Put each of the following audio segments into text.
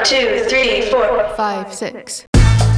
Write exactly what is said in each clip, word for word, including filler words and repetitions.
two, three, four, five, six.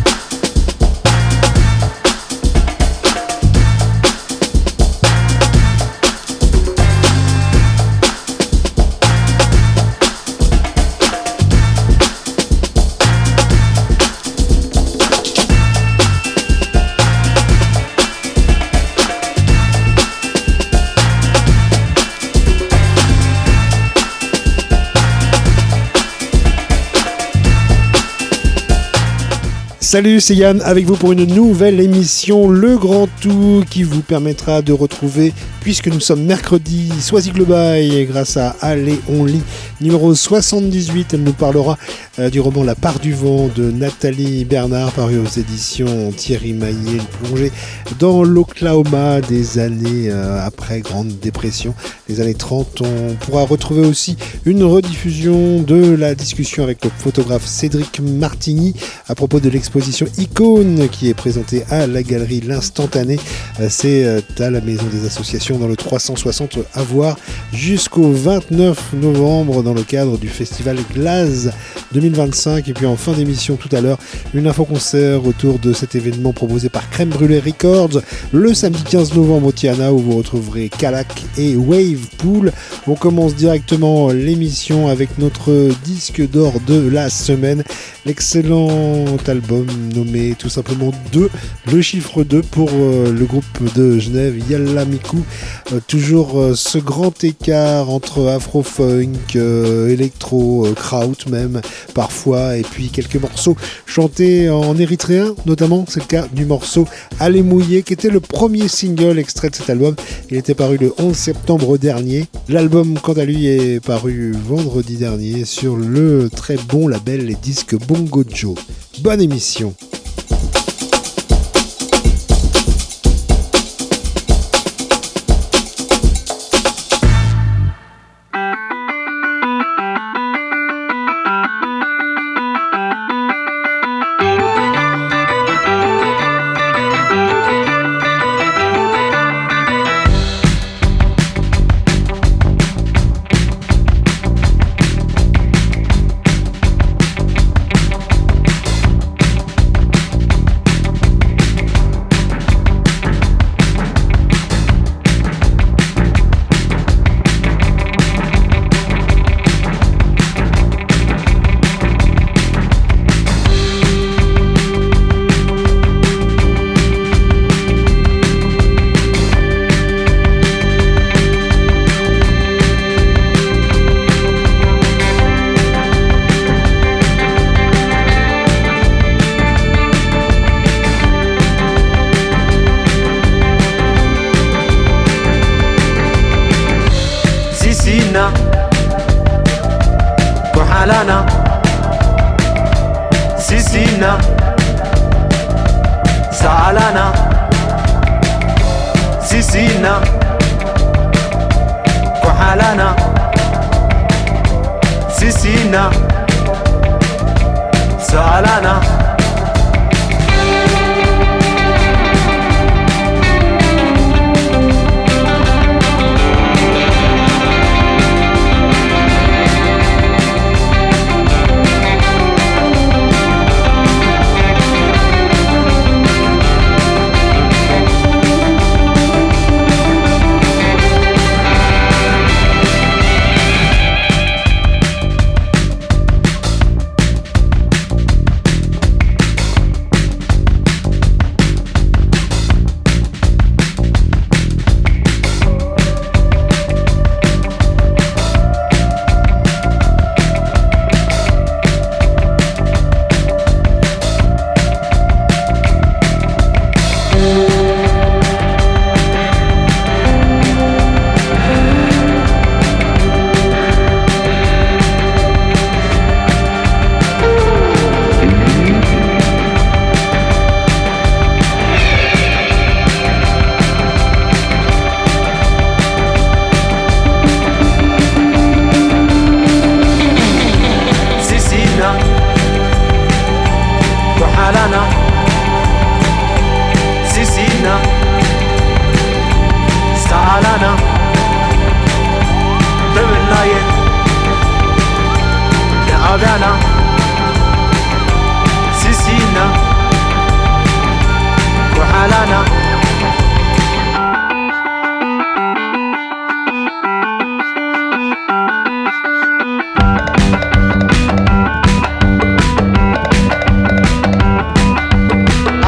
Salut, c'est Yann avec vous pour une nouvelle émission Le Grand Tout qui vous permettra de retrouver, puisque nous sommes mercredi, Soisy Globaille grâce à Allez on lit numéro soixante-dix-huit. Elle nous parlera euh, du roman La part du vent de Nathalie Bernard paru aux éditions Thierry Maillet, une plongée dans l'Oklahoma des années euh, après Grande Dépression, les années trente. On pourra retrouver aussi une rediffusion de la discussion avec le photographe Cédric Martigny à propos de l'exposition Icône qui est présentée à la galerie L'Instantané. C'est à la Maison des Associations dans le trois cent soixante à voir jusqu'au vingt-neuf novembre dans le cadre du festival Glaze deux mille vingt-cinq. Et puis en fin d'émission tout à l'heure, une info-concert autour de cet événement proposé par Crème Brûlée Records le samedi quinze novembre au Tiana où vous retrouverez Calac et Wave Pool. On commence directement l'émission avec notre disque d'or de la semaine, l'excellent album nommé tout simplement deux, le chiffre deux pour euh, le groupe de Genève Yalla Miku. Euh, toujours euh, ce grand écart entre afro-funk, euh, électro, euh, kraut même parfois, et puis quelques morceaux chantés en érythréen notamment. C'est le cas du morceau Allez mouiller qui était le premier single extrait de cet album. Il était paru le onze septembre dernier. L'album quant à lui est paru vendredi dernier sur le très bon label Les Disques Bongo Joe. Bonne émission.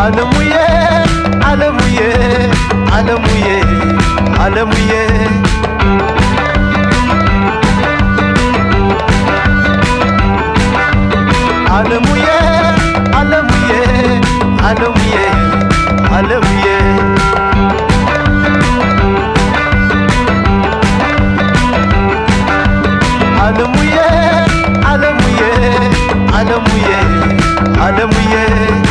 Alamuye, alamuye, alamuye, alamuye. Alamuye, alamuye, alamuye, alamuye. Alamuye, alamuye, alamuye, alamuye.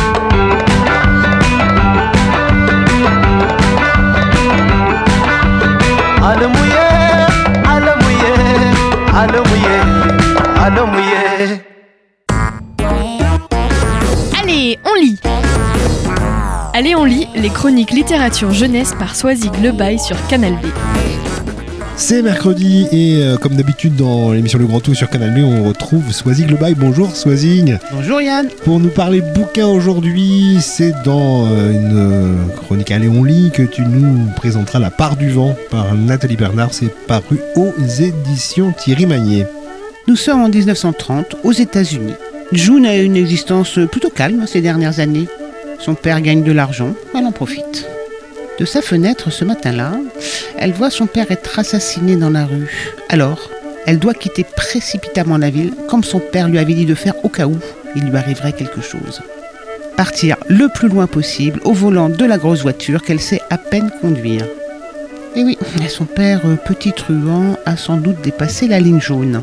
Alamuye, alamuye, alamuye, alamuye. Allez, on lit. Allez, on lit les chroniques littérature jeunesse par Soisig Le Bail sur Canal B. C'est mercredi et euh, comme d'habitude dans l'émission Le Grand Tout sur Canal B, on retrouve Soisig Le Bail. Bonjour Soisig. Bonjour Yann. Pour nous parler bouquin aujourd'hui, c'est dans euh, une euh, chronique Allez on lit que tu nous présenteras La Part du Vent par Nathalie Bernard. C'est paru aux éditions Thierry Magnier. Nous sommes en dix-neuf cent trente aux États-Unis. June a une existence plutôt calme ces dernières années. Son père gagne de l'argent, elle en profite. De sa fenêtre, ce matin-là, elle voit son père être assassiné dans la rue. Alors, elle doit quitter précipitamment la ville, comme son père lui avait dit de faire au cas où il lui arriverait quelque chose. Partir le plus loin possible au volant de la grosse voiture qu'elle sait à peine conduire. Et oui, son père, petit truand, a sans doute dépassé la ligne jaune.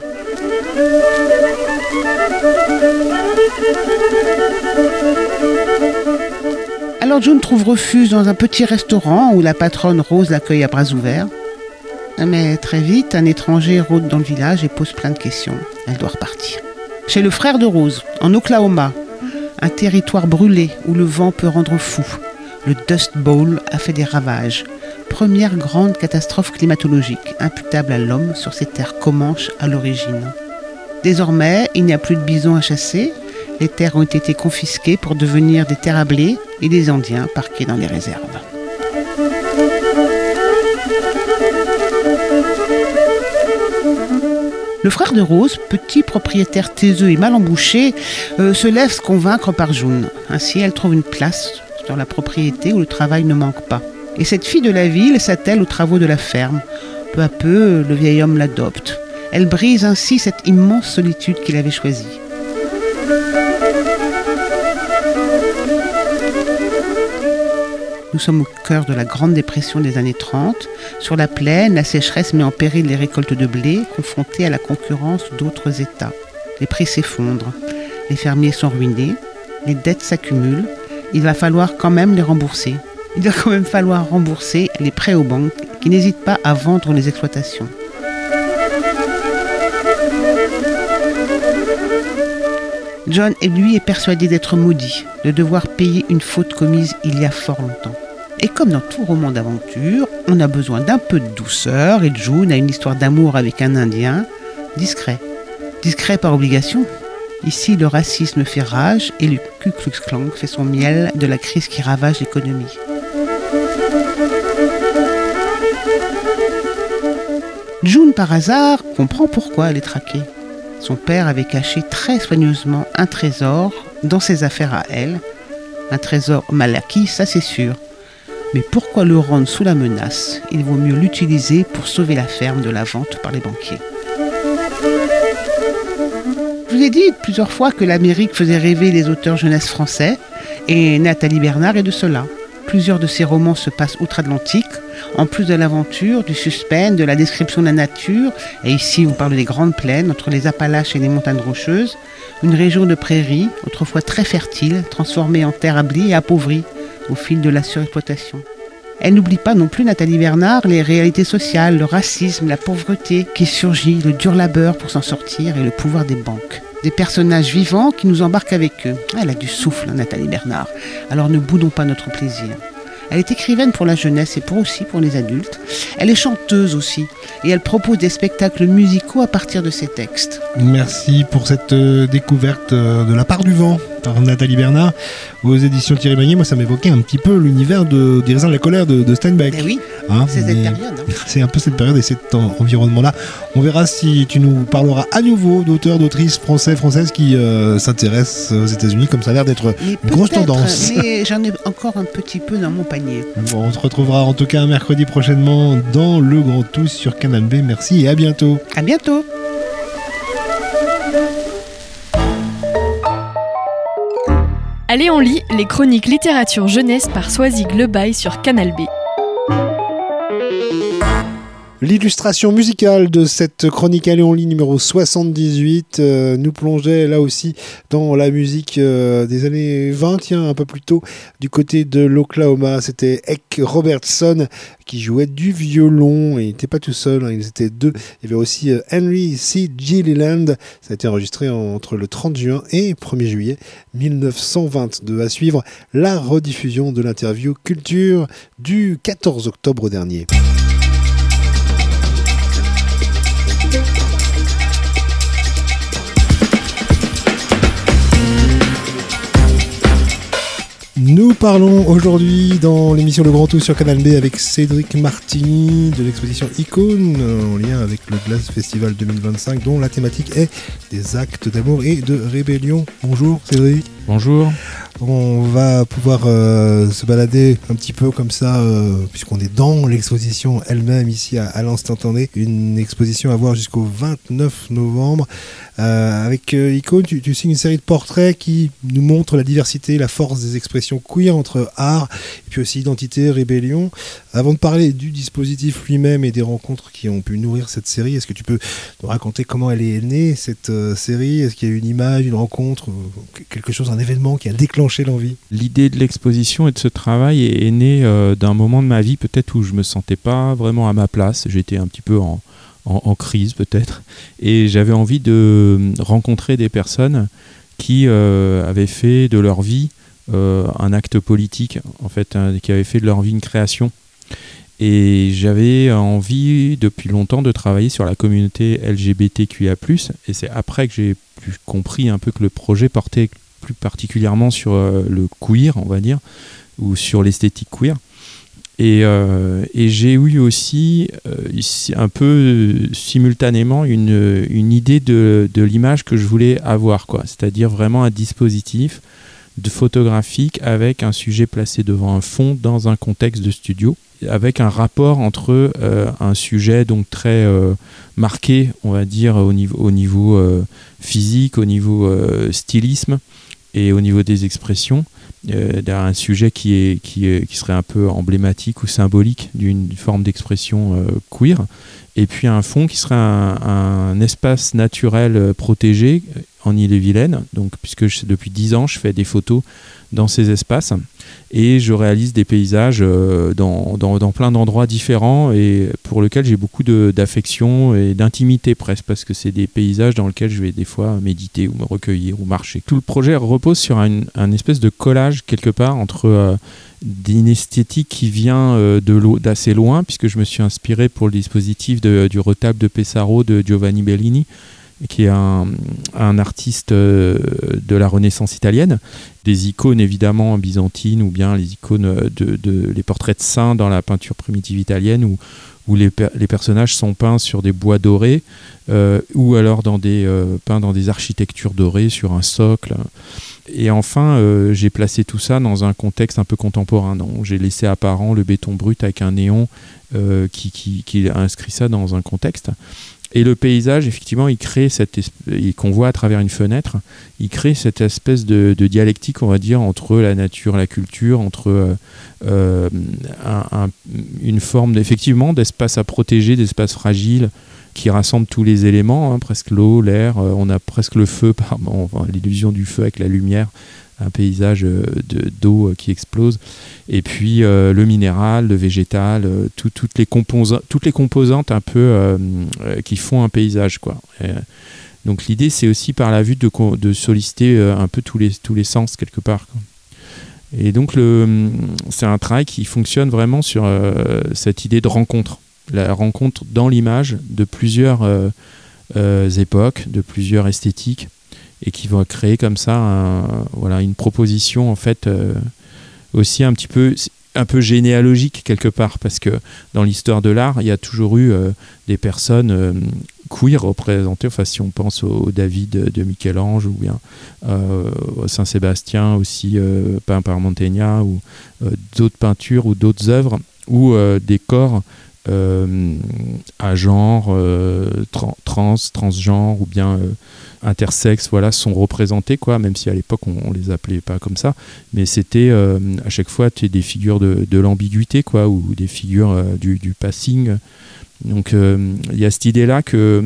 Alors June trouve refuge dans un petit restaurant où la patronne Rose l'accueille à bras ouverts. Mais très vite, un étranger rôde dans le village et pose plein de questions. Elle doit repartir. Chez le frère de Rose, en Oklahoma, un territoire brûlé où le vent peut rendre fou. Le Dust Bowl a fait des ravages. Première grande catastrophe climatologique imputable à l'homme sur ces terres comanches à l'origine. Désormais, il n'y a plus de bisons à chasser. Les terres ont été confisquées pour devenir des terres à blé et des Indiens parqués dans les réserves. Le frère de Rose, petit propriétaire taiseux et mal embouché, euh, se laisse convaincre par June. Ainsi, elle trouve une place dans la propriété où le travail ne manque pas. Et cette fille de la ville s'attelle aux travaux de la ferme. Peu à peu, le vieil homme l'adopte. Elle brise ainsi cette immense solitude qu'il avait choisie. Nous sommes au cœur de la Grande Dépression des années trente. Sur la plaine, la sécheresse met en péril les récoltes de blé, confrontées à la concurrence d'autres États. Les prix s'effondrent, les fermiers sont ruinés, les dettes s'accumulent. Il va falloir quand même les rembourser. Il va quand même falloir rembourser les prêts aux banques qui n'hésitent pas à vendre les exploitations. John, lui, est persuadé d'être maudit, de devoir payer une faute commise il y a fort longtemps. Et comme dans tout roman d'aventure, on a besoin d'un peu de douceur, et June a une histoire d'amour avec un Indien, discret. Discret par obligation. Ici, le racisme fait rage et le Ku Klux Klan fait son miel de la crise qui ravage l'économie. June, par hasard, comprend pourquoi elle est traquée. Son père avait caché très soigneusement un trésor dans ses affaires à elle. Un trésor mal acquis, ça c'est sûr. Mais pourquoi le rendre sous la menace ? Il vaut mieux l'utiliser pour sauver la ferme de la vente par les banquiers. Je vous ai dit plusieurs fois que l'Amérique faisait rêver les auteurs jeunesse français, et Nathalie Bernard est de cela. Plusieurs de ses romans se passent outre-Atlantique, en plus de l'aventure, du suspense, de la description de la nature, et ici on parle des grandes plaines, entre les Appalaches et les montagnes rocheuses, une région de prairies, autrefois très fertile, transformée en terre à blé et appauvrie au fil de la surexploitation. Elle n'oublie pas non plus, Nathalie Bernard, les réalités sociales, le racisme, la pauvreté qui surgit, le dur labeur pour s'en sortir et le pouvoir des banques. Des personnages vivants qui nous embarquent avec eux. Elle a du souffle, Nathalie Bernard. Alors ne boudons pas notre plaisir. Elle est écrivaine pour la jeunesse et pour aussi pour les adultes. Elle est chanteuse aussi et elle propose des spectacles musicaux à partir de ses textes. Merci pour cette euh, découverte euh, de La Part du Vent. par Nathalie Bernard aux éditions Thierry Magnier. Moi, ça m'évoquait un petit peu l'univers de, des raisins de la colère de, de Steinbeck. Eh oui, Hein, c'est mais cette période. Hein. c'est un peu cette période et cet en- environnement-là. On verra si tu nous parleras à nouveau d'auteurs, d'autrices français, françaises qui euh, s'intéressent aux États-Unis, comme ça a l'air d'être Mais une grosse peut-être, tendance. Mais j'en ai encore un petit peu dans mon panier. Bon, on se retrouvera en tout cas un mercredi prochainement dans Le Grand Tous sur Canal B. Merci et à bientôt. À bientôt. Allez, on lit les chroniques littérature jeunesse par Soisig Le Bail sur Canal B. L'illustration musicale de cette chronique Allez on lit numéro soixante-dix-huit euh, nous plongeait là aussi dans la musique euh, des années vingt, tiens, un peu plus tôt, du côté de l'Oklahoma. C'était Eck Robertson qui jouait du violon et il n'était pas tout seul, hein, ils étaient deux. Il y avait aussi euh, Henry C. Gilliland. Ça a été enregistré en- entre le trente juin et premier juillet mille neuf cent vingt-deux. À suivre, la rediffusion de l'interview Culture du quatorze octobre dernier. Nous parlons aujourd'hui dans l'émission Le Grand Tout sur Canal B avec Cédric Martini de l'exposition Icône en lien avec le Glass Festival deux mille vingt-cinq dont la thématique est des actes d'amour et de rébellion. Bonjour Cédric. Bonjour. On va pouvoir euh, se balader un petit peu comme ça, euh, puisqu'on est dans l'exposition elle-même ici à, à l'Instantané. Une exposition à voir jusqu'au vingt-neuf novembre. Euh, avec euh, Icône, tu, tu signes une série de portraits qui nous montrent la diversité, la force des expressions queer entre art et puis aussi identité, rébellion. Avant de parler du dispositif lui-même et des rencontres qui ont pu nourrir cette série, est-ce que tu peux nous raconter comment elle est née, cette euh, série? Est-ce qu'il y a eu une image, une rencontre, euh, quelque chose, un événement qui a déclenché l'envie? L'idée de l'exposition et de ce travail est, est née euh, d'un moment de ma vie peut-être où je me sentais pas vraiment à ma place. J'étais un petit peu en, en, en crise peut-être et j'avais envie de rencontrer des personnes qui euh, avaient fait de leur vie euh, un acte politique, en fait, hein, qui avaient fait de leur vie une création. Et j'avais envie depuis longtemps de travailler sur la communauté L G B T Q I A plus, et c'est après que j'ai plus compris un peu que le projet portait plus particulièrement sur euh, le queer, on va dire, ou sur l'esthétique queer. Et, euh, et j'ai eu aussi euh, ici, un peu euh, simultanément une, une idée de, de l'image que je voulais avoir, quoi. C'est-à-dire vraiment un dispositif de photographique avec un sujet placé devant un fond dans un contexte de studio, avec un rapport entre euh, un sujet donc très euh, marqué, on va dire, au niveau, au niveau euh, physique, au niveau euh, stylisme et au niveau des expressions, euh, d'un sujet qui, est, qui, est, qui serait un peu emblématique ou symbolique d'une forme d'expression euh, queer, et puis un fond qui serait un, un espace naturel euh, protégé en Ille-et-Vilaine, donc, puisque je, depuis dix ans je fais des photos dans ces espaces et je réalise des paysages euh, dans, dans, dans plein d'endroits différents et pour lesquels j'ai beaucoup de, d'affection et d'intimité presque, parce que c'est des paysages dans lesquels je vais des fois méditer ou me recueillir ou marcher. Tout le projet repose sur un, un espèce de collage quelque part entre euh, d'une esthétique qui vient euh, de lo- d'assez loin, puisque je me suis inspiré pour le dispositif de, du retable de Pesaro de Giovanni Bellini, qui est un, un artiste euh, de la Renaissance italienne, des icônes évidemment byzantines ou bien les icônes de, de les portraits de saints dans la peinture primitive italienne où, où les, per- les personnages sont peints sur des bois dorés euh, ou alors dans des, euh, peints dans des architectures dorées sur un socle. Et enfin, euh, j'ai placé tout ça dans un contexte un peu contemporain. Donc, j'ai laissé apparent le béton brut avec un néon euh, qui, qui, qui inscrit ça dans un contexte. Et le paysage, effectivement, il crée cette espèce, qu'on voit à travers une fenêtre, il crée cette espèce de, de dialectique, on va dire, entre la nature, la culture, entre euh, un, un, une forme, effectivement, d'espace à protéger, d'espace fragile, qui rassemble tous les éléments, hein, presque l'eau, l'air, euh, on a presque le feu, pardon, enfin, l'illusion du feu avec la lumière, un paysage euh, de, d'eau euh, qui explose, et puis euh, le minéral, le végétal, euh, tout, toutes, les composa- toutes les composantes un peu euh, euh, qui font un paysage, quoi. Et, donc l'idée, c'est aussi par la vue de, de solliciter euh, un peu tous les, tous les sens quelque part, quoi. Et donc le, c'est un travail qui fonctionne vraiment sur euh, cette idée de rencontre, la rencontre dans l'image de plusieurs euh, euh, époques, de plusieurs esthétiques, et qui va créer comme ça un, voilà, une proposition en fait euh, aussi un petit peu un peu généalogique quelque part, parce que dans l'histoire de l'art il y a toujours eu euh, des personnes euh, queer représentées, enfin si on pense au, au David de Michel-Ange ou bien euh, au Saint-Sébastien aussi euh, peint par Mantegna, ou euh, d'autres peintures ou d'autres œuvres où euh, des corps euh, à genre euh, trans, trans, transgenre ou bien euh, intersexes, voilà, sont représentés, quoi, même si à l'époque on, on les appelait pas comme ça, mais c'était euh, à chaque fois des figures de, de l'ambiguïté, quoi, ou des figures euh, du, du passing. Donc il euh, y a cette idée là que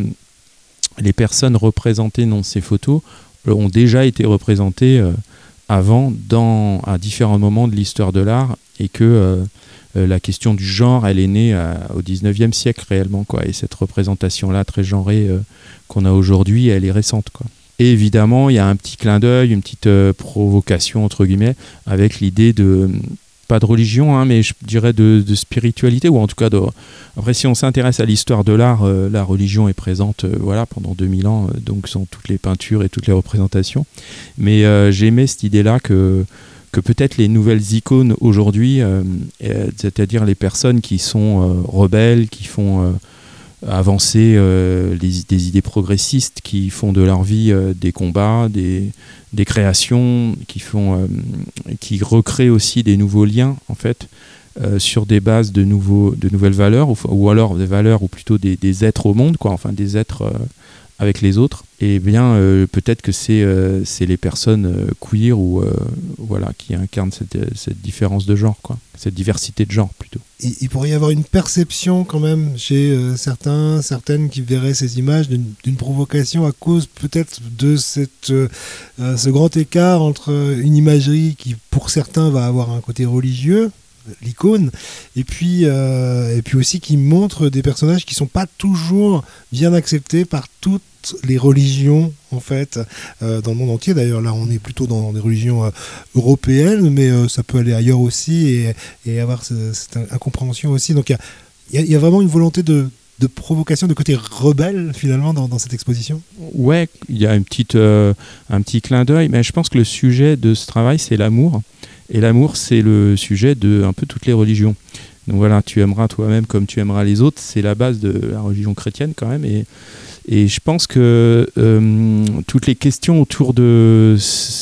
les personnes représentées dans ces photos ont déjà été représentées euh, avant dans, à différents moments de l'histoire de l'art, et que euh, euh, la question du genre elle est née à, au dix-neuvième siècle réellement, quoi, et cette représentation là très genrée euh, qu'on a aujourd'hui, elle est récente, quoi. Et évidemment il y a un petit clin d'œil, une petite euh, provocation entre guillemets avec l'idée de, pas de religion, hein, mais je dirais de, de spiritualité, ou en tout cas de... Après si on s'intéresse à l'histoire de l'art, euh, la religion est présente euh, voilà, pendant deux mille ans, euh, donc dans toutes les peintures et toutes les représentations, mais euh, j'aimais cette idée là que que peut-être les nouvelles icônes aujourd'hui, euh, c'est-à-dire les personnes qui sont euh, rebelles, qui font euh, avancer euh, les, des idées progressistes, qui font de leur vie euh, des combats, des, des créations, qui, font, euh, qui recréent aussi des nouveaux liens, en fait, euh, sur des bases de, nouveaux, de nouvelles valeurs, ou, ou alors des valeurs, ou plutôt des, des êtres au monde, quoi, enfin des êtres euh, avec les autres, et bien euh, peut-être que c'est, euh, c'est les personnes euh, queer ou euh, voilà, qui incarnent cette, cette différence de genre, quoi, cette diversité de genre plutôt. Il, il pourrait y avoir une perception quand même chez euh, certains, certaines qui verraient ces images d'une, d'une provocation à cause peut-être de cette, euh, ce grand écart entre une imagerie qui pour certains va avoir un côté religieux, l'icône, et puis, euh, et puis aussi qui montre des personnages qui ne sont pas toujours bien acceptés par toutes les religions en fait euh, dans le monde entier. D'ailleurs là on est plutôt dans des religions euh, européennes, mais euh, ça peut aller ailleurs aussi, et, et avoir ce, cette incompréhension aussi. Donc il y, y, y a vraiment une volonté de, de provocation, de côté rebelle finalement dans, dans cette exposition. Ouais, il y a une petite, euh, un petit clin d'œil, mais je pense que le sujet de ce travail c'est l'amour. Et l'amour, c'est le sujet de un peu toutes les religions. Donc voilà, tu aimeras toi-même comme tu aimeras les autres, c'est la base de la religion chrétienne quand même. Et, et je pense que euh, toutes les questions autour de,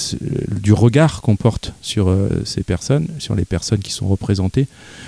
du regard qu'on porte sur euh, ces personnes, sur les personnes qui sont représentées,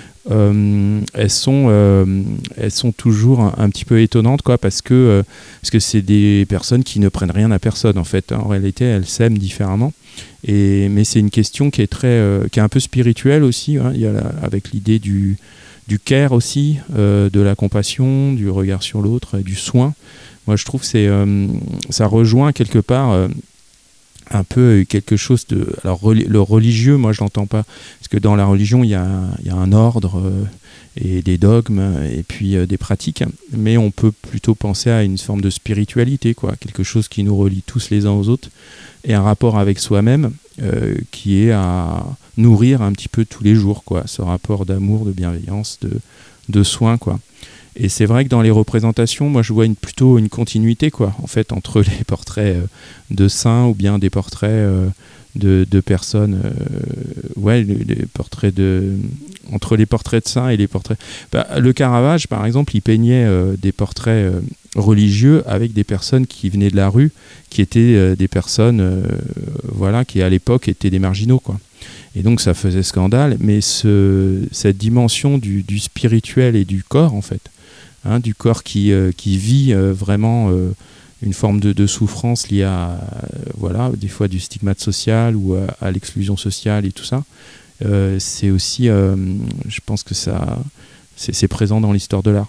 euh, elles, sont, euh, elles sont toujours un, un petit peu étonnantes, quoi, parce que, euh, parce que c'est des personnes qui ne prennent rien à personne en fait. En réalité, elles s'aiment différemment. Et, mais c'est une question qui est, très, euh, qui est un peu spirituelle aussi, hein. Il y a la, avec l'idée du, du care aussi, euh, de la compassion, du regard sur l'autre, et du soin. Moi je trouve que c'est, euh, ça rejoint quelque part euh, un peu quelque chose de... Alors reli- le religieux, moi je l'entends pas, parce que dans la religion il y a, il y a un ordre euh, et des dogmes et puis euh, des pratiques, mais on peut plutôt penser à une forme de spiritualité, quoi, quelque chose qui nous relie tous les uns aux autres, et un rapport avec soi-même euh, qui est à nourrir un petit peu tous les jours, quoi, ce rapport d'amour, de bienveillance, de, de soin, quoi. Et c'est vrai que dans les représentations, moi je vois une, plutôt une continuité, quoi, en fait, entre les portraits euh, de saints ou bien des portraits euh, de, de personnes, euh, ouais, les, les portraits de, entre les portraits de saints et les portraits. Bah, le Caravage, par exemple, il peignait euh, des portraits euh, religieux avec des personnes qui venaient de la rue, qui étaient euh, des personnes, euh, voilà, qui à l'époque étaient des marginaux, quoi. Et donc ça faisait scandale, mais ce, cette dimension du, du spirituel et du corps, en fait, hein, du corps qui, euh, qui vit euh, vraiment euh, une forme de, de souffrance liée à, euh, voilà, des fois du stigmate social ou à, à l'exclusion sociale et tout ça, euh, c'est aussi, euh, je pense que ça, c'est, c'est présent dans l'histoire de l'art.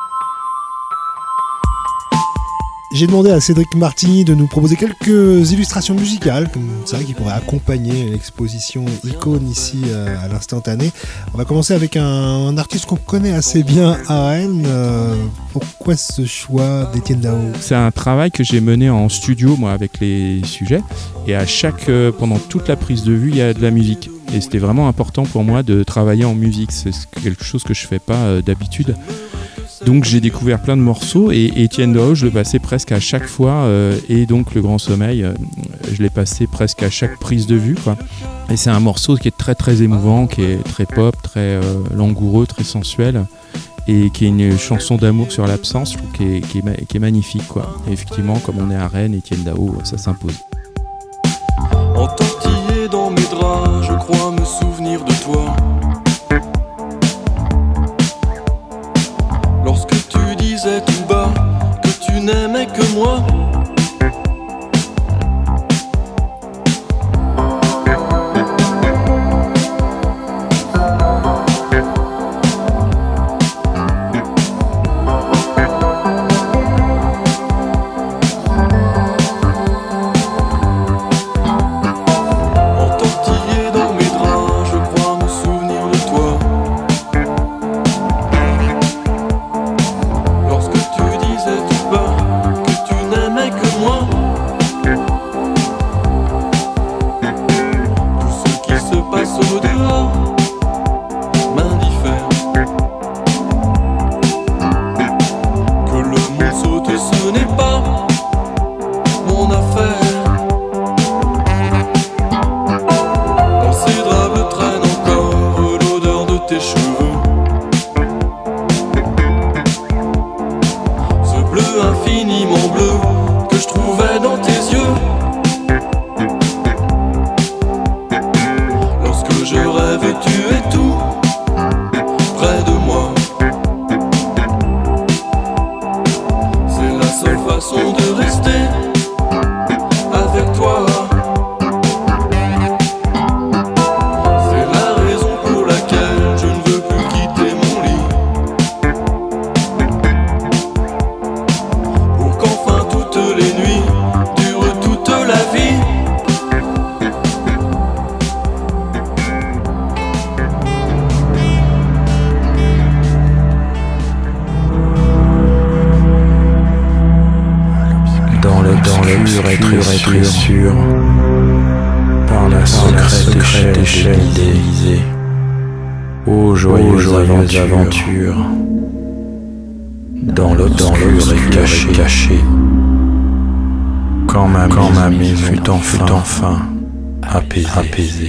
J'ai demandé à Cédric Martini de nous proposer quelques illustrations musicales, comme c'est vrai qu'il pourrait accompagner l'exposition Icône ici euh, à l'instantané. On va commencer avec un, un artiste qu'on connaît assez bien à Rennes. Euh, pourquoi ce choix d'Étienne Dao ? C'est un travail que j'ai mené en studio, moi, avec les sujets, et à chaque, euh, pendant toute la prise de vue, il y a de la musique. Et c'était vraiment important pour moi de travailler en musique. C'est quelque chose que je fais pas euh, d'habitude. Donc j'ai découvert plein de morceaux et Étienne Dao, je le passais presque à chaque fois euh, et donc Le Grand Sommeil, euh, je l'ai passé presque à chaque prise de vue, quoi. Et c'est un morceau qui est très très émouvant, qui est très pop, très euh, langoureux, très sensuel et qui est une chanson d'amour sur l'absence, je trouve, qui est, qui est, ma- qui est magnifique, quoi. Et effectivement, comme on est à Rennes, Étienne Dao, ça s'impose. Entortillé dans mes draps, je crois me souvenir de toi. Lorsque tu disais tout bas que tu n'aimais que moi. Sûr par la secrète échelle d'Élysée. Ô joyeuse, joyeuse aventure, dans l'obscur et caché, caché, quand ma, quand ma maison fut enfin, enfin apaisée. apaisée.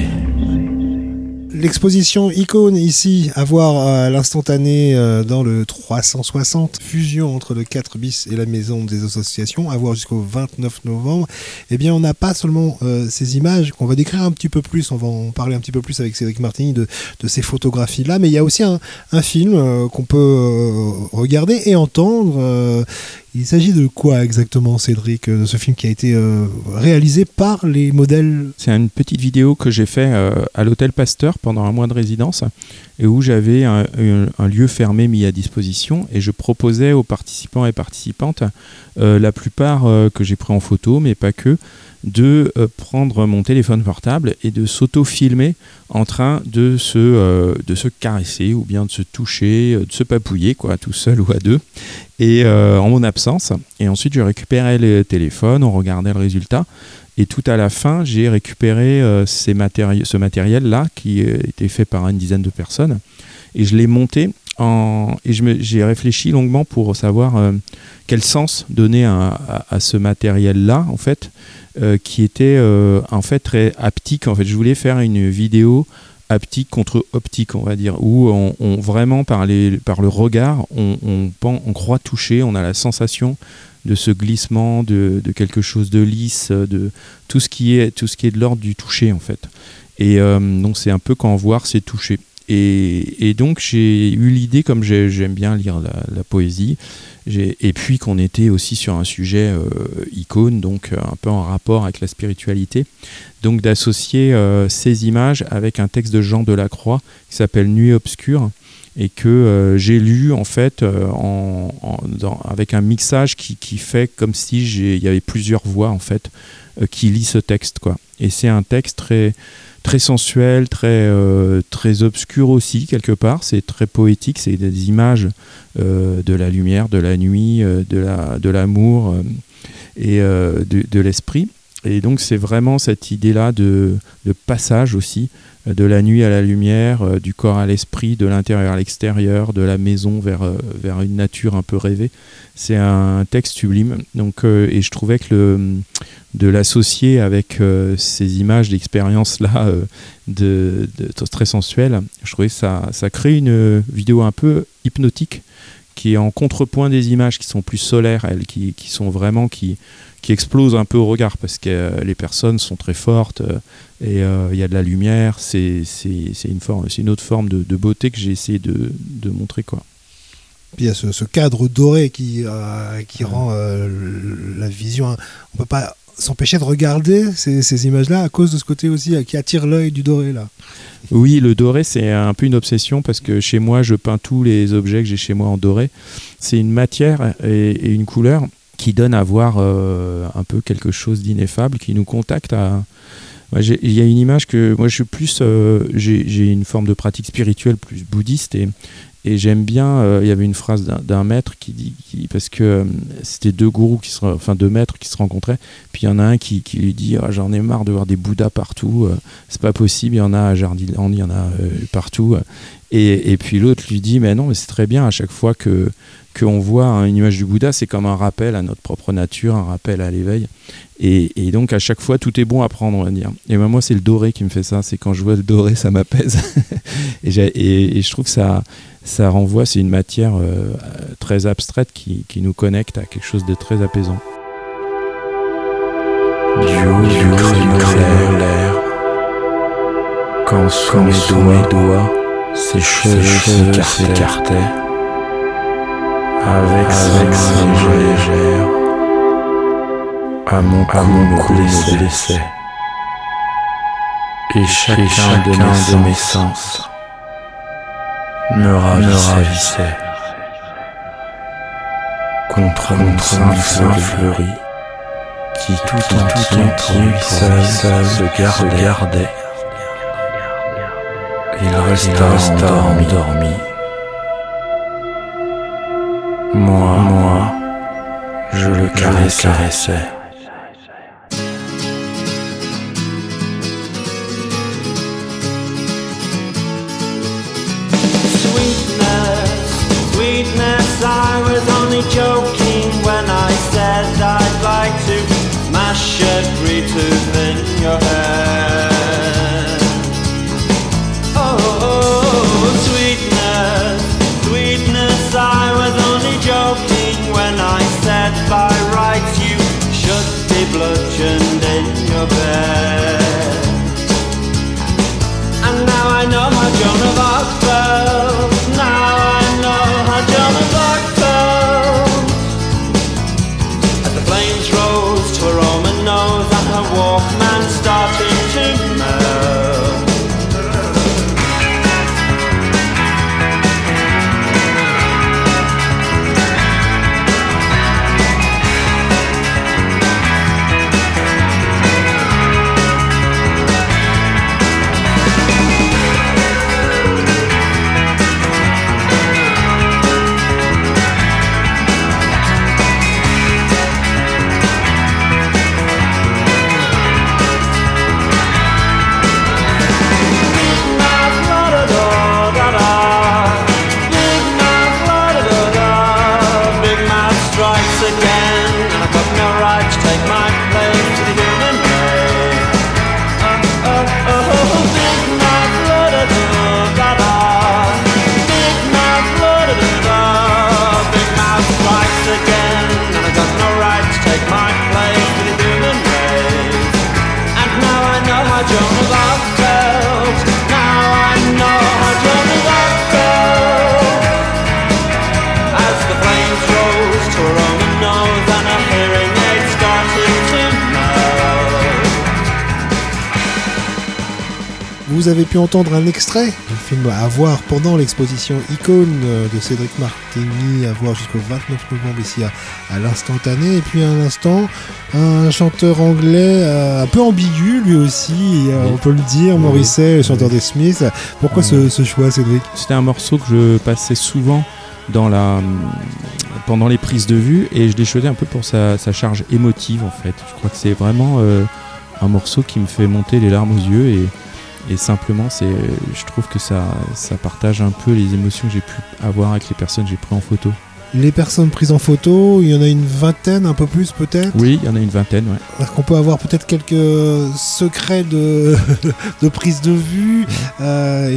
L'exposition Icône ici, à voir à l'instantané euh, dans le trois cent soixante, fusion entre le quatre bis et la maison des associations, à voir jusqu'au vingt-neuf novembre. Eh bien, on n'a pas seulement euh, ces images qu'on va décrire un petit peu plus, on va en parler un petit peu plus avec Cédric Martini de, de ces photographies-là, mais il y a aussi un, un film euh, qu'on peut euh, regarder et entendre. Euh, Il s'agit de quoi exactement, Cédric, de ce film qui a été euh, réalisé par les modèles? C'est une petite vidéo que j'ai fait euh, à l'hôtel Pasteur pendant un mois de résidence et où j'avais un, un, un lieu fermé mis à disposition et je proposais aux participants et participantes, euh, la plupart euh, que j'ai pris en photo, mais pas que, de euh, prendre mon téléphone portable et de s'auto-filmer en train de se, euh, de se caresser ou bien de se toucher, de se papouiller, quoi, tout seul ou à deux, et euh, en mon absence. Et ensuite, je récupérais le téléphone, on regardait le résultat. Et tout à la fin, j'ai récupéré euh, ces matéri- ce matériel-là qui euh, était fait par une dizaine de personnes. Et je l'ai monté en... et je me... j'ai réfléchi longuement pour savoir euh, quel sens donner à, à, à ce matériel-là, en fait, euh, qui était euh, en fait très haptique. En fait, je voulais faire une vidéo haptique contre optique, on va dire, où on, on vraiment par, les, par le regard, on, on, on croit toucher, on a la sensation de ce glissement, de, de quelque chose de lisse, de tout ce qui est, tout ce qui est de l'ordre du toucher, en fait. Et euh, donc c'est un peu quand voir, c'est toucher. Et, et donc j'ai eu l'idée, comme j'ai, j'aime bien lire la, la poésie, j'ai, et puis qu'on était aussi sur un sujet euh, icône, donc euh, un peu en rapport avec la spiritualité, donc d'associer euh, ces images avec un texte de Jean Delacroix qui s'appelle Nuit obscure, et que euh, j'ai lu en fait euh, en, en, dans, avec un mixage qui, qui fait comme si il y avait plusieurs voix en fait euh, qui lit ce texte, quoi. Et c'est un texte très très sensuel, très euh, très obscur aussi quelque part. C'est très poétique, c'est des images euh, de la lumière, de la nuit, euh, de la de l'amour euh, et euh, de, de l'esprit. et donc c'est vraiment cette idée-là de, de passage aussi, de la nuit à la lumière, euh, du corps à l'esprit, de l'intérieur à l'extérieur, de la maison vers, euh, vers une nature un peu rêvée. C'est un texte sublime. Donc, euh, et je trouvais que le, de l'associer avec euh, ces images d'expérience-là euh, de, de, de très sensuelles, je trouvais que ça, ça crée une vidéo un peu hypnotique qui est en contrepoint des images qui sont plus solaires, elles, qui, qui sont vraiment... qui qui explose un peu au regard parce que euh, les personnes sont très fortes euh, et il euh, y a de la lumière, c'est, c'est, c'est, une, forme, c'est une autre forme de, de beauté que j'ai essayé de, de montrer, quoi. Puis il y a ce, ce cadre doré qui, euh, qui ouais. rend euh, la vision... On ne peut pas s'empêcher de regarder ces, ces images-là à cause de ce côté aussi euh, qui attire l'œil du doré, là. Oui, le doré, c'est un peu une obsession parce que chez moi, je peins tous les objets que j'ai chez moi en doré. C'est une matière et, et une couleur qui donne à voir euh, un peu quelque chose d'ineffable, qui nous contacte à... Il y a une image que... Moi, je suis plus... Euh, j'ai, j'ai une forme de pratique spirituelle plus bouddhiste et, et j'aime bien... Euh, il y avait une phrase d'un, d'un maître qui dit... Qui, parce que euh, c'était deux gourous, qui se, enfin deux maîtres qui se rencontraient, puis il y en a un qui, qui lui dit ah, « J'en ai marre de voir des bouddhas partout, euh, c'est pas possible, il y en a à Jardiland, il y en a euh, partout. » Et, et puis l'autre lui dit « Mais non, mais c'est très bien, à chaque fois que... qu'on voit hein, une image du Bouddha, c'est comme un rappel à notre propre nature, un rappel à l'éveil. Et, et donc, à chaque fois, tout est bon à prendre, on va dire. Et ben, moi, c'est le doré qui me fait ça. C'est quand je vois le doré, ça m'apaise. et, et, et je trouve que ça, ça renvoie, c'est une matière euh, très abstraite qui, qui nous connecte à quelque chose de très apaisant. Du haut du créneau l'air, quand sous mes doigts, ses cheveux s'écartaient, avec, avec ses mains légères, à mon cou me blessait, et chacun, et chacun de, mes de mes sens me ravissait, ravissait contre, contre un fleuri, fleuri qui tout, tout entier, entier seul, seul se gardait, gardait. Il resta, il resta endormi. endormi. Moi, moi, je le caressais. caressais. Sweetness, sweetness, I was only joking when I said I'd like to mash every tooth in your head. Oh, sweetness, sweetness, I was only joking when I said by rights you should be bludgeoned in your bed. And now I know how Joan of Arc felt. Now I know how Joan of Arc felt. As the flames rose to her Roman nose and her Walkman started to melt. Vous avez pu entendre un extrait du film à voir pendant l'exposition Icône de Cédric Martini, à voir jusqu'au vingt-neuf novembre ici à, à l'Instantané. Et puis à l'instant, un chanteur anglais euh, un peu ambigu lui aussi, euh, oui. On peut le dire, oui. Morrissey, le chanteur oui. des Smiths. Pourquoi oui. ce, ce choix, Cédric ? C'était un morceau que je passais souvent dans la, pendant les prises de vue, et je l'ai choisi un peu pour sa, sa charge émotive en fait. Je crois que c'est vraiment euh, un morceau qui me fait monter les larmes aux yeux, et, et simplement c'est, je trouve que ça, ça partage un peu les émotions que j'ai pu avoir avec les personnes que j'ai prises en photo. Les personnes prises en photo, il y en a une vingtaine, un peu plus peut-être. Oui, il y en a une vingtaine, ouais. Est-ce qu'on peut avoir peut-être quelques secrets de, de prise de vue, euh,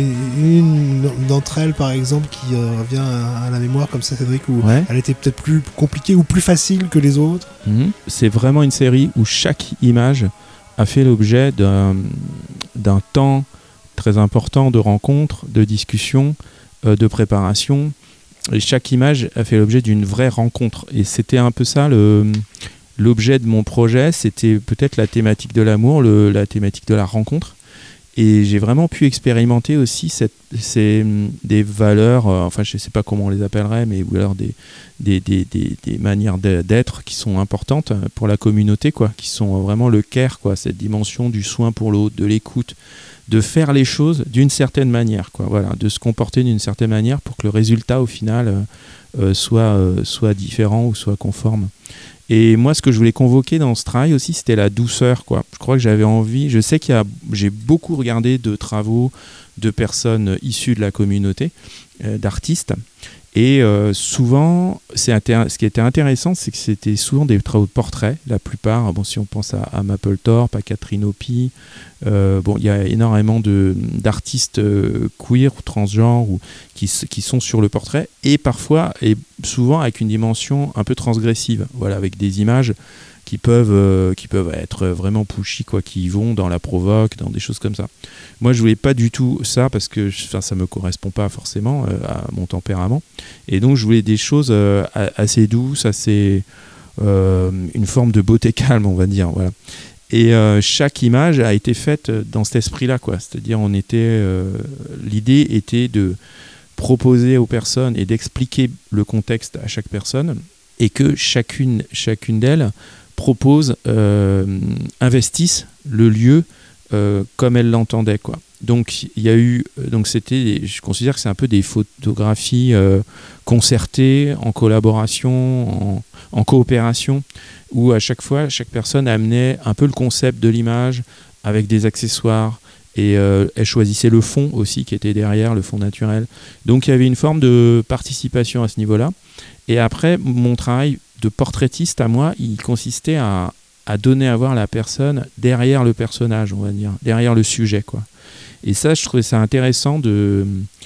une d'entre elles par exemple qui euh, revient à, à la mémoire comme ça, Cédric, où Ouais. elle était peut-être plus compliquée ou plus facile que les autres. Mhm. C'est vraiment une série où chaque image a fait l'objet d'un, d'un temps très important de rencontres, de discussions, euh, de préparation. Et chaque image a fait l'objet d'une vraie rencontre. Et c'était un peu ça le, l'objet de mon projet. C'était peut-être la thématique de l'amour, le, la thématique de la rencontre. Et j'ai vraiment pu expérimenter aussi cette, ces, des valeurs, euh, enfin je ne sais pas comment on les appellerait, mais ou alors des, des, des, des, des manières d'être qui sont importantes pour la communauté, quoi, qui sont vraiment le care, quoi, cette dimension du soin pour l'autre, de l'écoute, de faire les choses d'une certaine manière, quoi, voilà, de se comporter d'une certaine manière pour que le résultat au final euh, euh, soit, euh, soit différent ou soit conforme. Et moi, ce que je voulais convoquer dans ce travail aussi, c'était la douceur, quoi. Je crois que j'avais envie, je sais qu'il y a, j'ai beaucoup regardé de travaux de personnes issues de la communauté, euh, d'artistes, et euh, souvent, c'est intér- ce qui était intéressant, c'est que c'était souvent des travaux de portraits, la plupart. Bon, si on pense à, à Mapplethorpe, à Catherine Opie, euh, bon, il y a énormément de, d'artistes euh, queer ou transgenres ou, qui, qui sont sur le portrait, et parfois, et souvent avec une dimension un peu transgressive, voilà, avec des images qui peuvent, euh, qui peuvent être vraiment pushy, quoi, qui vont dans la provoque, dans des choses comme ça. Moi, je voulais pas du tout ça parce que enfin, ça me correspond pas forcément euh, à mon tempérament. Et donc, je voulais des choses euh, assez douces, assez euh, une forme de beauté calme, on va dire. Voilà. Et euh, chaque image a été faite dans cet esprit-là, quoi. C'est-à-dire, on était, euh, l'idée était de proposer aux personnes et d'expliquer le contexte à chaque personne, et que chacune, chacune d'elles propose, euh, investisse le lieu euh, comme elle l'entendait, quoi. Donc il y a eu, donc c'était, je considère que c'est un peu des photographies euh, concertées, en collaboration, en, en coopération, où à chaque fois, chaque personne amenait un peu le concept de l'image avec des accessoires, et euh, elle choisissait le fond aussi qui était derrière, le fond naturel. Donc il y avait une forme de participation à ce niveau-là. Et après, mon travail de portraitiste à moi, il consistait à, à donner à voir la personne derrière le personnage, on va dire, derrière le sujet, quoi. Et ça, je trouvais ça intéressant de,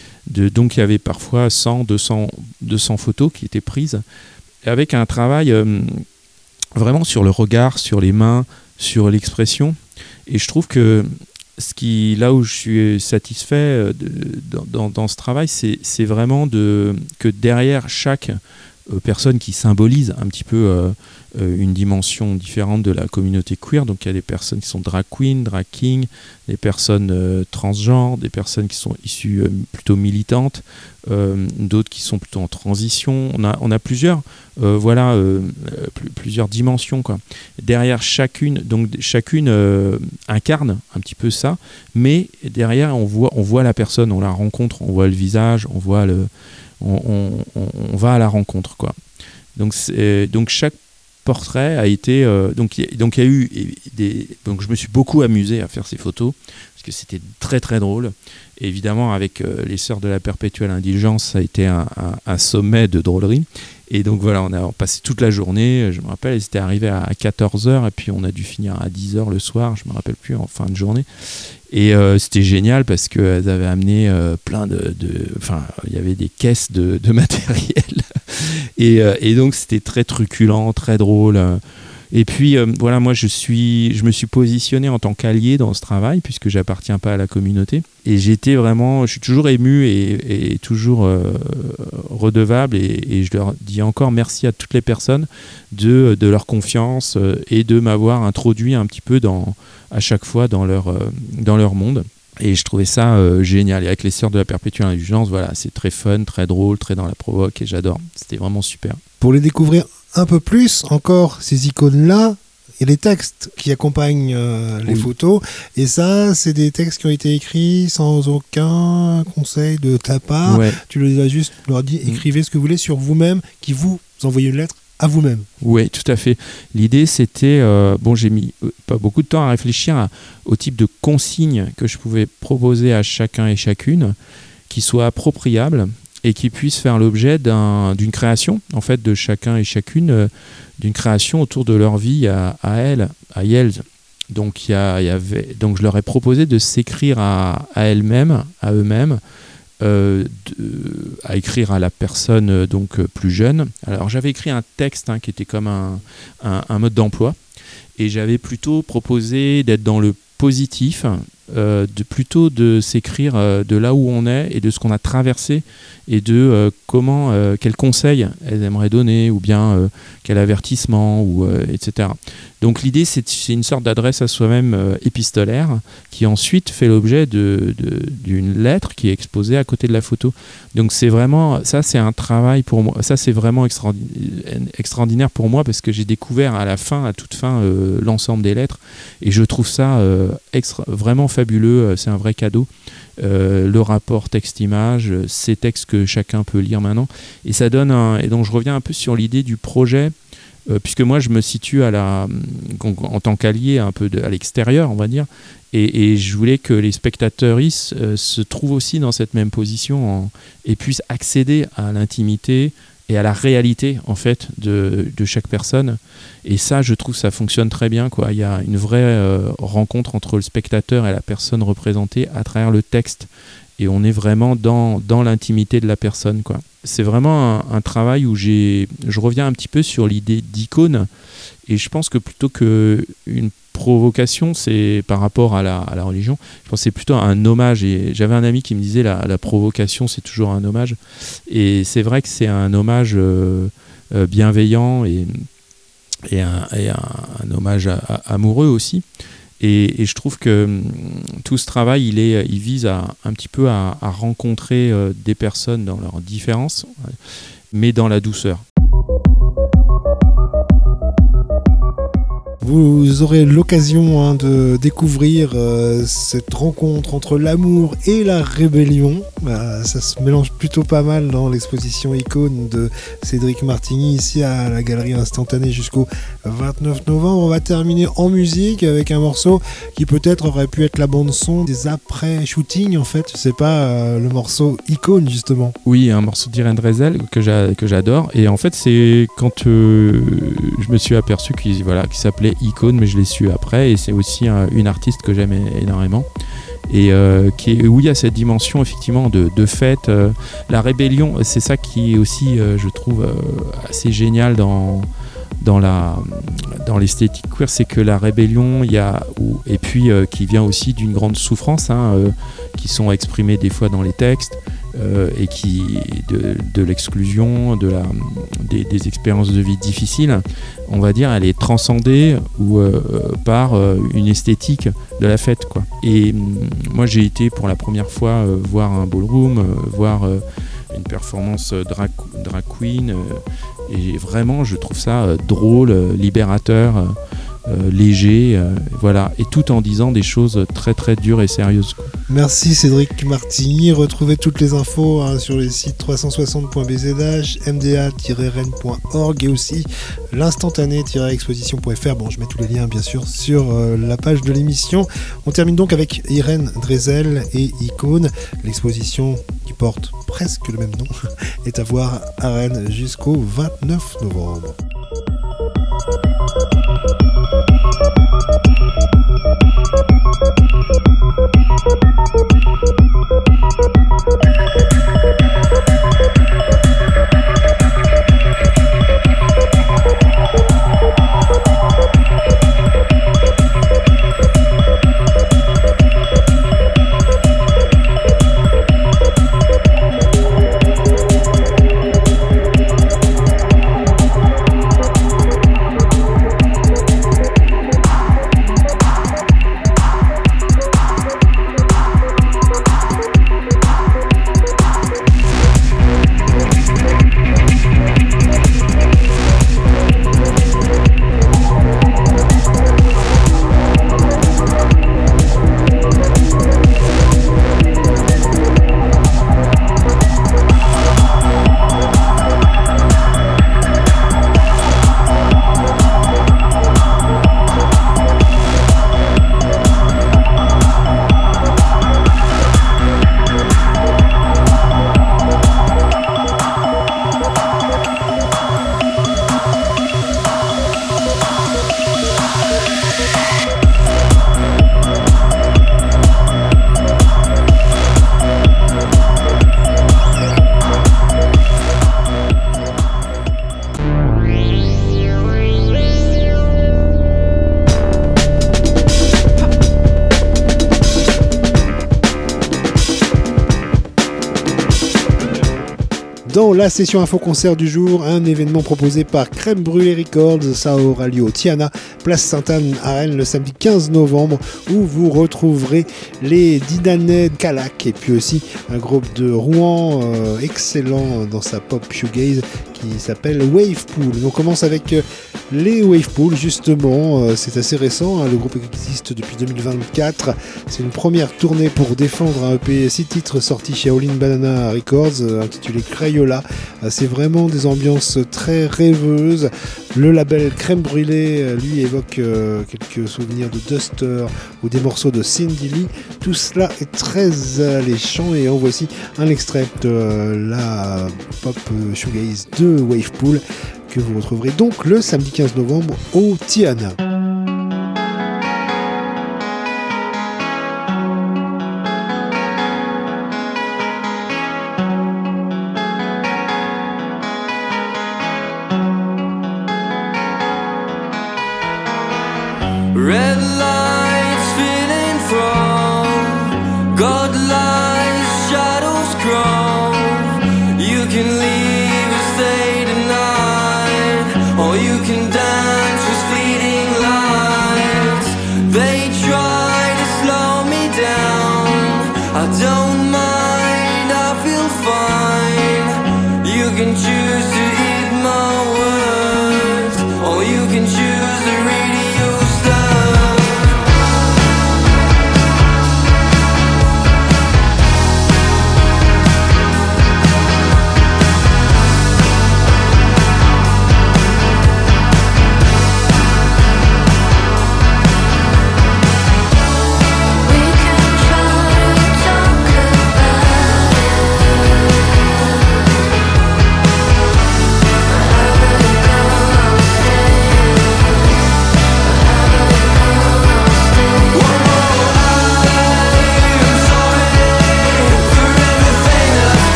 de donc il y avait parfois cent, deux cents, deux cents photos qui étaient prises avec un travail euh, vraiment sur le regard, sur les mains, sur l'expression. Et je trouve que ce qui, là où je suis satisfait de, dans, dans, dans ce travail, c'est, c'est vraiment de, que derrière chaque euh, personne qui symbolise un petit peu euh, euh, une dimension différente de la communauté queer, donc il y a des personnes qui sont drag queen, drag king, des personnes euh, transgenres, des personnes qui sont issues euh, plutôt militantes, euh, d'autres qui sont plutôt en transition. On a, on a plusieurs, euh, voilà, euh, pl- plusieurs dimensions, quoi. Derrière chacune, donc chacune euh, incarne un petit peu ça, mais derrière on voit, on voit la personne, on la rencontre, on voit le visage, on voit le, on, on, on, on va à la rencontre, quoi. Donc, c'est, donc chaque portrait a été, euh, donc il donc y a eu des, donc je me suis beaucoup amusé à faire ces photos parce que c'était très très drôle. Et évidemment, avec euh, les Sœurs de la Perpétuelle Indulgence, ça a été un, un, un sommet de drôlerie. Et donc voilà, on a passé toute la journée, je me rappelle, ils étaient arrivés à quatorze heures et puis on a dû finir à dix heures le soir, je me rappelle plus, en fin de journée. Et euh, c'était génial parce qu'elles avaient amené euh, plein de, de... Enfin, il y avait des caisses de, de matériel. et, euh, et donc c'était très truculent, très drôle. Et puis euh, voilà, moi je suis, je me suis positionné en tant qu'allié dans ce travail puisque j'appartiens pas à la communauté. Et j'étais vraiment, je suis toujours ému et, et toujours euh, redevable. Et, et je leur dis encore merci à toutes les personnes de, de leur confiance et de m'avoir introduit un petit peu dans, à chaque fois dans leur, euh, dans leur monde. Et je trouvais ça euh, génial. Et avec les Sœurs de la Perpétuelle Indulgence, voilà, c'est très fun, très drôle, très dans la provoque et j'adore. C'était vraiment super. Pour les découvrir un peu plus, encore ces icônes-là, et les textes qui accompagnent euh, les Oui. photos. Et ça, c'est des textes qui ont été écrits sans aucun conseil de ta part. Ouais. Tu les as juste leur dit, Mm. écrivez ce que vous voulez sur vous-même, qui vous envoyez une lettre à vous-même. Oui, tout à fait. L'idée, c'était... euh, bon, j'ai mis euh, pas beaucoup de temps à réfléchir à- au type de consignes que je pouvais proposer à chacun et chacune, qui soient appropriables et qui puissent faire l'objet d'un- d'une création, en fait, de chacun et chacune, euh, d'une création autour de leur vie à, à elles, à elles. Donc, il y a- il y avait, donc, je leur ai proposé de s'écrire à, à elles-mêmes, à eux-mêmes, euh, de- à écrire à la personne euh, donc euh, plus jeune. Alors j'avais écrit un texte hein, qui était comme un, un- un mode d'emploi et j'avais plutôt proposé d'être dans le positif, euh, de plutôt de s'écrire euh, de là où on est et de ce qu'on a traversé et de euh, comment, euh, quels conseils elles aimeraient donner ou bien euh, quel avertissement ou euh, et cetera. Donc l'idée c'est c'est une sorte d'adresse à soi-même euh, épistolaire qui ensuite fait l'objet de, de- d'une lettre qui est exposée à côté de la photo. Donc c'est vraiment, ça c'est un travail pour moi, ça c'est vraiment extraordi- extraordinaire pour moi parce que j'ai découvert à la fin, à toute fin, euh, l'ensemble des lettres et je trouve ça euh, extra- vraiment fabuleux, euh, c'est un vrai cadeau. Euh, le rapport texte-image, euh, ces textes que chacun peut lire maintenant et ça donne un, et donc je reviens un peu sur l'idée du projet. Euh, puisque moi je me situe à la, en, en tant qu'allié un peu de, à l'extérieur on va dire et, et je voulais que les spectateurs euh, se trouvent aussi dans cette même position en- et puissent accéder à l'intimité et à la réalité en fait de, de chaque personne et ça je trouve ça fonctionne très bien quoi. Il y a une vraie euh, rencontre entre le spectateur et la personne représentée à travers le texte et on est vraiment dans, dans l'intimité de la personne quoi. C'est vraiment un, un travail où j'ai, je reviens un petit peu sur l'idée d'icône et je pense que plutôt qu'une provocation, c'est par rapport à la, à la religion, je pense que c'est plutôt un hommage et j'avais un ami qui me disait la, la provocation c'est toujours un hommage et c'est vrai que c'est un hommage euh, euh, bienveillant et, et, un, et un, un hommage à- à- amoureux aussi. Et, et je trouve que hum, tout ce travail, il, est, il vise à, un petit peu à, à rencontrer euh, des personnes dans leurs différences, ouais, mais dans la douceur. Vous aurez l'occasion hein, de découvrir euh, cette rencontre entre l'amour et la rébellion. Bah, ça se mélange plutôt pas mal dans l'exposition Icône de Cédric Martigny ici à la Galerie Instantanée jusqu'au vingt-neuf novembre. On va terminer en musique avec un morceau qui peut-être aurait pu être la bande-son des après-shootings en fait. C'est pas euh, le morceau Icône justement. Oui, un morceau d'Irène Dresel que, j'a, que j'adore. Et en fait, c'est quand euh, je me suis aperçu qu'il, voilà, qu'il s'appelait Icône, mais je l'ai su après. Et c'est aussi un, une artiste que j'aime énormément. Et euh, qui est, où il y a cette dimension effectivement de, de fête. Euh, la rébellion, c'est ça qui est aussi, euh, je trouve, euh, assez génial dans, dans, la, dans l'esthétique queer, c'est que la rébellion, il y a, ou, et puis euh, qui vient aussi d'une grande souffrance, hein, euh, qui sont exprimées des fois dans les textes, euh, et qui de, de l'exclusion, de la, des, des expériences de vie difficiles, on va dire, elle est transcendée ou, euh, par euh, une esthétique de la fête, quoi. Et hum, moi, j'ai été pour la première fois euh, voir un ballroom, euh, voir euh, une performance euh, drag, drag queen, euh, et vraiment, je trouve ça euh, drôle, euh, libérateur, euh, euh, léger, euh, voilà, et tout en disant des choses très très dures et sérieuses, quoi. Merci Cédric Martigny. Retrouvez toutes les infos hein, sur les sites trois cent soixante point b z h, m d a tiret rennes point org et aussi l'instantané tiret exposition point f r. Bon, je mets tous les liens bien sûr sur euh, la page de l'émission. On termine donc avec Irène Dresel et Icône. L'exposition qui porte presque le même nom est à voir à Rennes jusqu'au vingt-neuf novembre. Dans la session info-concert du jour, un événement proposé par Crème Brûlée Records, ça aura lieu au Tiana, place Sainte-Anne à Rennes le samedi quinze novembre, où vous retrouverez les Dinanais Calac et puis aussi un groupe de Rouen euh, excellent dans sa pop shoegaze qui s'appelle Wavepool. On commence avec euh, les Wavepool justement, euh, c'est assez récent, hein, le groupe existe depuis deux mille vingt-quatre, c'est une première tournée pour défendre un E P six titres sorti chez All In Banana Records euh, intitulé Crayola. Euh, c'est vraiment des ambiances très rêveuses. Le label Crème Brûlée euh, lui évoque euh, quelques souvenirs de Duster ou des morceaux de Cindy Lee. Tout cela est très alléchant et en voici un extrait de euh, la pop euh, shoegaze de Wavepool que vous retrouverez donc le samedi quinze novembre au Tiana. Red lights feeling from God lies, shadows grow. You can leave or stay tonight, or you can dance with fleeting light.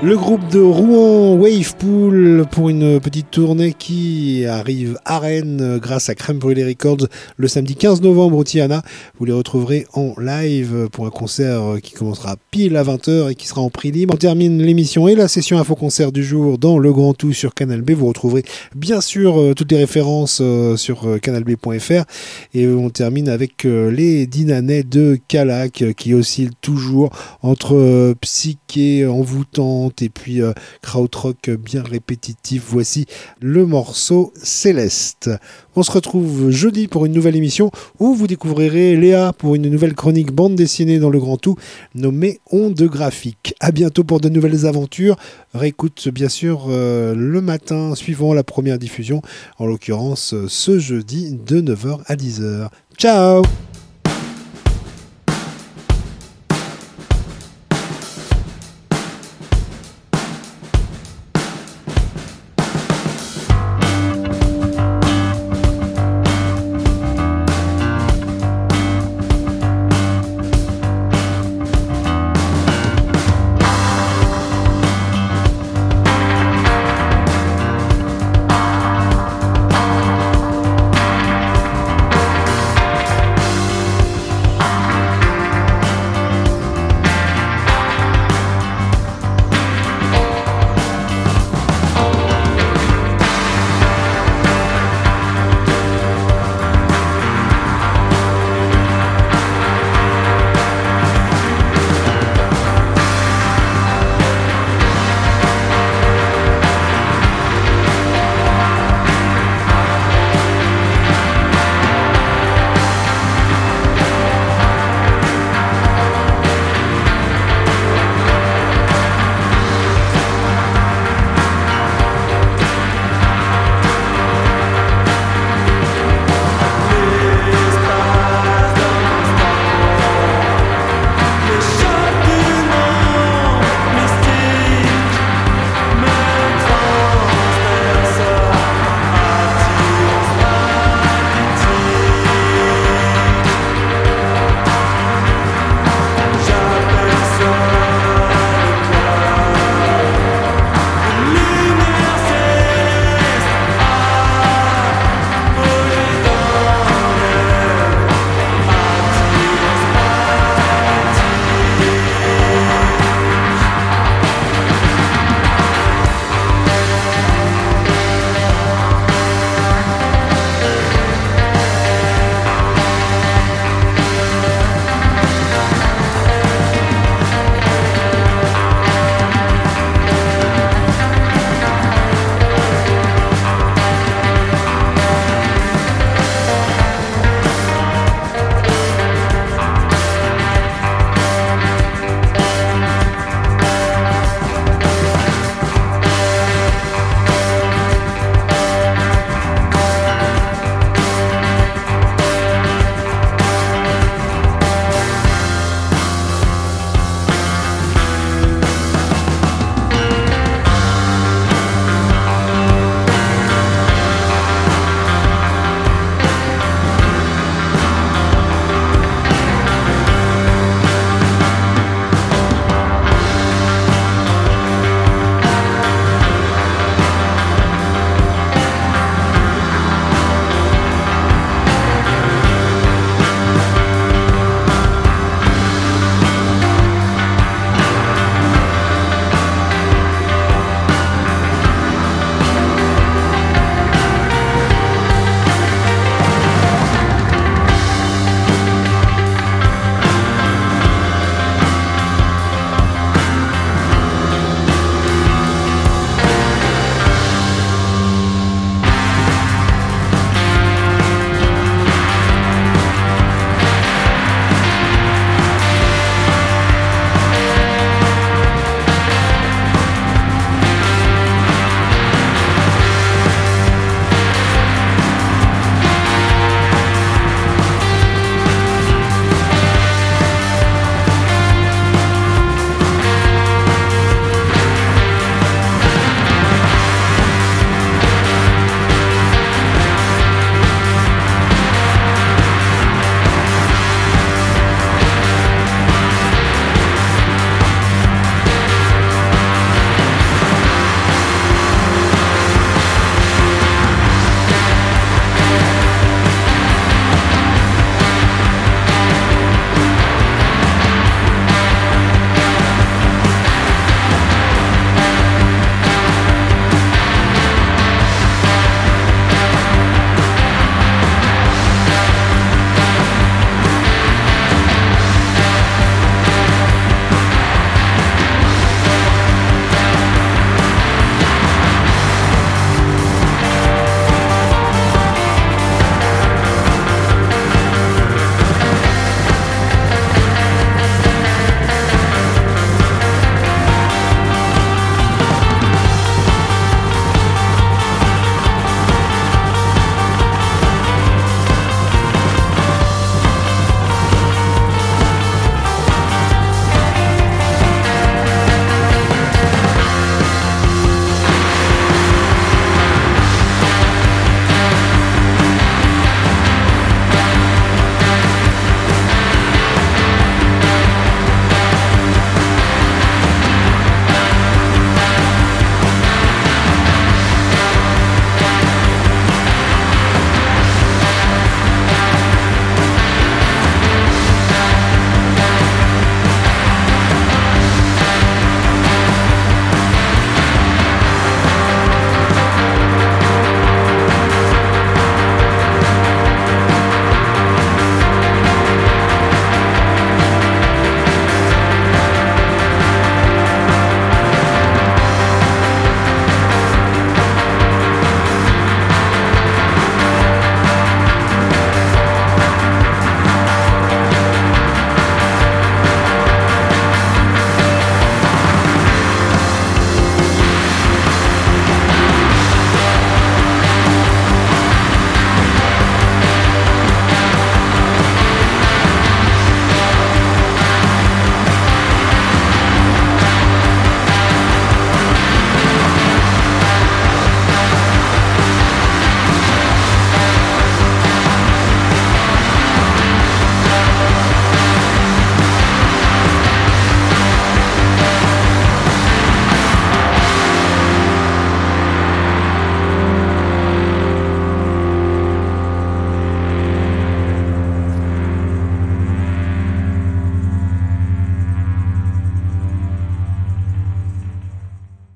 Le groupe de Rouen Wavepool pour une petite tournée qui arrive à Rennes grâce à Crème Brûlée Records le samedi quinze novembre au Tiana. Vous les retrouverez en live pour un concert qui commencera pile à vingt heures et qui sera en prix libre. On termine l'émission et la session info-concert du jour dans Le Grand Tout sur Canal B. Vous retrouverez bien sûr toutes les références sur canal b point f r et on termine avec les Dinanais de Calac qui oscillent toujours entre psyché envoûtante et puis euh, krautrock bien répétitif. Voici le morceau Céleste. On se retrouve jeudi pour une nouvelle émission où vous découvrirez Léa pour une nouvelle chronique bande dessinée dans Le Grand Tout nommée Onde Graphique. À bientôt pour de nouvelles aventures. Réécoute bien sûr euh, le matin suivant la première diffusion, en l'occurrence ce jeudi de neuf heures à dix heures. Ciao!